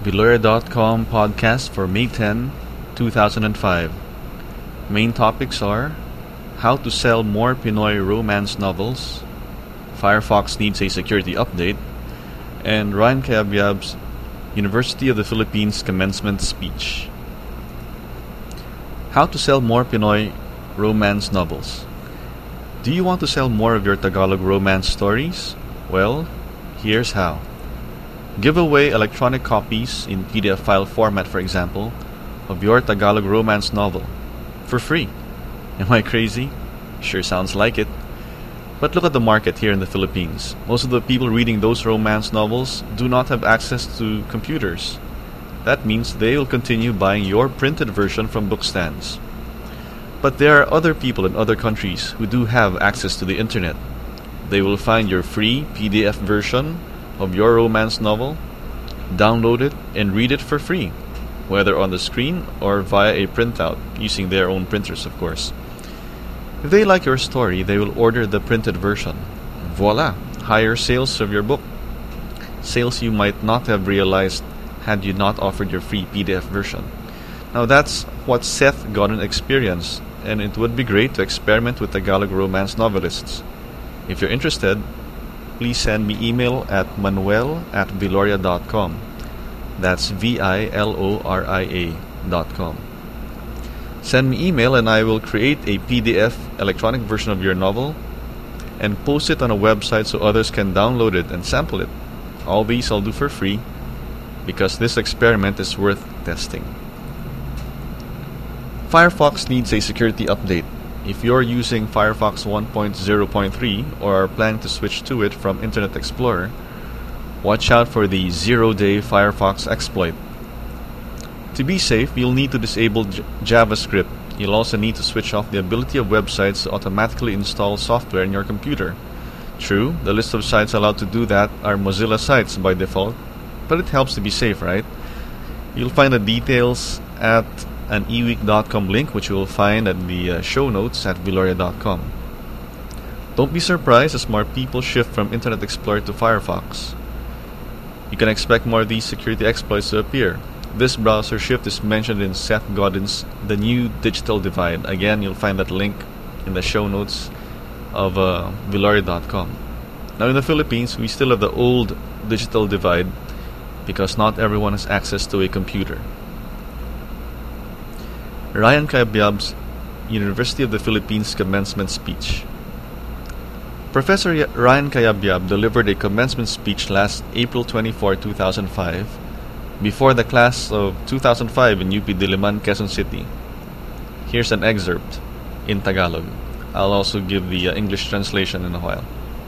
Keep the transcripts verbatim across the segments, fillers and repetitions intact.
Biloria dot com podcast for May tenth, two thousand five. Main topics are how to sell more Pinoy romance novels, Firefox needs a security update, and Ryan Cayabyab's University of the Philippines commencement speech. How to sell more Pinoy romance novels. Do you want to sell more of your Tagalog romance stories? Well, here's how. Give away electronic copies in P D F file format, for example, of your Tagalog romance novel for free. Am I crazy? Sure sounds like it. But look at the market here in the Philippines. Most of the people reading those romance novels do not have access to computers. That means they will continue buying your printed version from bookstands. But there are other people in other countries who do have access to the internet. They will find your free P D F version of your romance novel, download it, and read it for free, whether on the screen or via a printout, using their own printers, of course. If they like your story, they will order the printed version. Voila! Higher sales of your book. Sales you might not have realized had you not offered your free P D F version. Now that's what Seth Godin experienced, and it would be great to experiment with Tagalog romance novelists. If you're interested, please send me email at manuel at viloria dot com. That's V I L O R I A dot com. Send me email and I will create a P D F electronic version of your novel and post it on a website so others can download it and sample it. All these I'll do for free because this experiment is worth testing. Firefox needs a security update. If you're using Firefox one point oh point three or are planning to switch to it from Internet Explorer, watch out for the zero-day Firefox exploit. To be safe, you'll need to disable J- JavaScript. You'll also need to switch off the ability of websites to automatically install software in your computer. True, the list of sites allowed to do that are Mozilla sites by default, but it helps to be safe, right? You'll find the details at an e week dot com link, which you will find at the uh, show notes at viloria dot com. Don't be surprised as more people shift from Internet Explorer to Firefox. You can expect more of these security exploits to appear. This browser shift is mentioned in Seth Godin's The New Digital Divide. Again, you'll find that link in the show notes of uh, viloria dot com. Now in the Philippines, we still have the old digital divide because not everyone has access to a computer. Ryan Cayabyab's University of the Philippines commencement speech. Professor Ryan Cayabyab delivered a commencement speech last April twenty-fourth, two thousand five, before the class of two thousand five in U P Diliman, Quezon City. Here's an excerpt in Tagalog. I'll also give the uh, English translation in a while.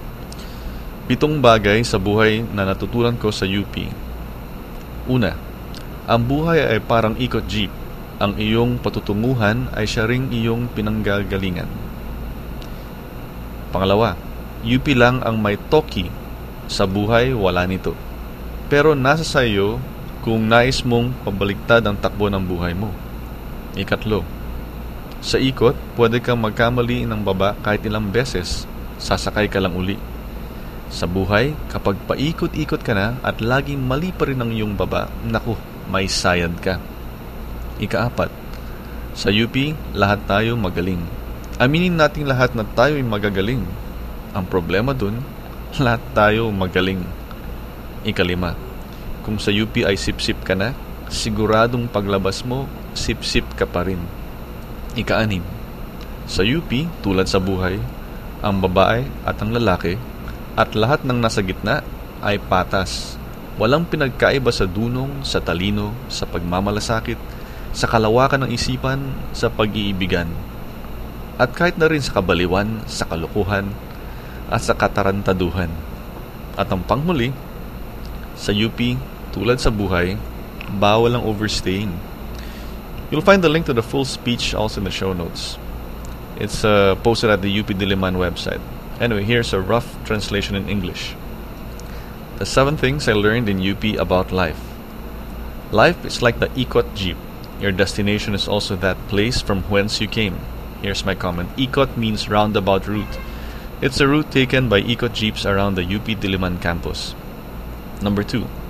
Pitong bagay sa buhay na natutunan ko sa U P. Una, ang buhay ay parang ikot jeep. Ang iyong patutunguhan ay siya ring iyong pinanggagalingan. Pangalawa, U P lang ang may toki. Sa buhay, wala nito. Pero nasa sa iyo kung nais mong pabaliktad ang takbo ng buhay mo. Ikatlo, sa ikot, pwede kang magkamali ng baba kahit ilang beses. Sasakay ka lang uli. Sa buhay, kapag paikot-ikot ka na at laging mali pa rin ang iyong baba, naku, may sayad ka. Ikaapat, sa U P, lahat tayo magaling. Aminin nating lahat na tayo ay magagaling. Ang problema dun, lahat tayo magaling. Ikalima, kung sa U P ay sip-sip ka na, siguradong paglabas mo, sip-sip ka pa rin. Ikaanim, sa U P, tulad sa buhay, ang babae at ang lalaki at lahat ng nasa gitna ay patas. Walang pinagkaiba sa dunong, sa talino, sa pagmamalasakit, sa kalawakan ng isipan, sa pag-iibigan, at kahit na rin sa kabaliwan, sa kalukuhan, at sa katarantaduhan. At ang panghuli, sa U P, tulad sa buhay, bawal ang overstaying. You'll find the link to the full speech also in the show notes. It's uh, posted at the U P Diliman website. Anyway, here's a rough translation in English. The seven things I learned in U P about life. Life is like the ikot jeep. Your destination is also that place from whence you came. Here's my comment. Ikot means roundabout route. It's a route taken by ikot jeeps around the U P Diliman campus. Number two,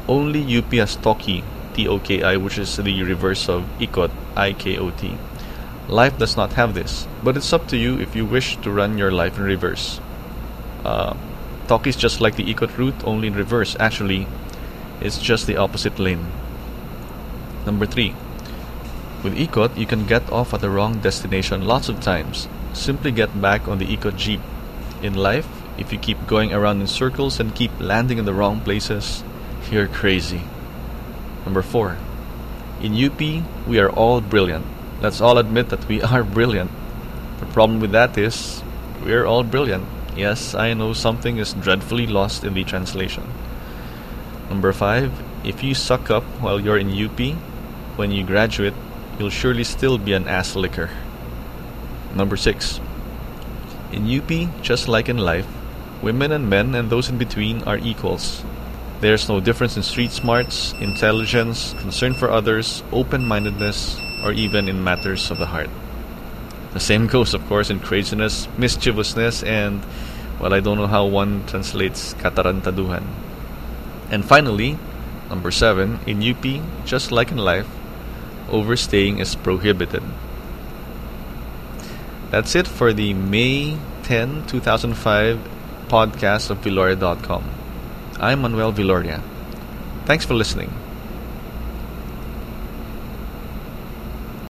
Only U P has Toki, T O K I, which is the reverse of Ikot, I K O T. Life does not have this, but it's up to you if you wish to run your life in reverse. Uh, Toki is just like the Ikot route, only in reverse. Actually, it's just the opposite lane. Number three. With Ikot, you can get off at the wrong destination lots of times. Simply get back on the Ikot Jeep. In life, if you keep going around in circles and keep landing in the wrong places, you're crazy. Number four. In U P, we are all brilliant. Let's all admit that we are brilliant. The problem with that is, we're all brilliant. Yes, I know something is dreadfully lost in the translation. Number five. If you suck up while you're in U P, when you graduate, you'll surely still be an ass licker. Number six. In U P, just like in life, women and men and those in between are equals. There's no difference in street smarts, intelligence, concern for others, open-mindedness, or even in matters of the heart. The same goes, of course, in craziness, mischievousness, and, well, I don't know how one translates katarantaduhan. And finally, number seven, in U P, just like in life, overstaying is prohibited. That's it for the May tenth, two thousand five podcast of Villoria dot com. I'm Manuel Villoria. Thanks for listening.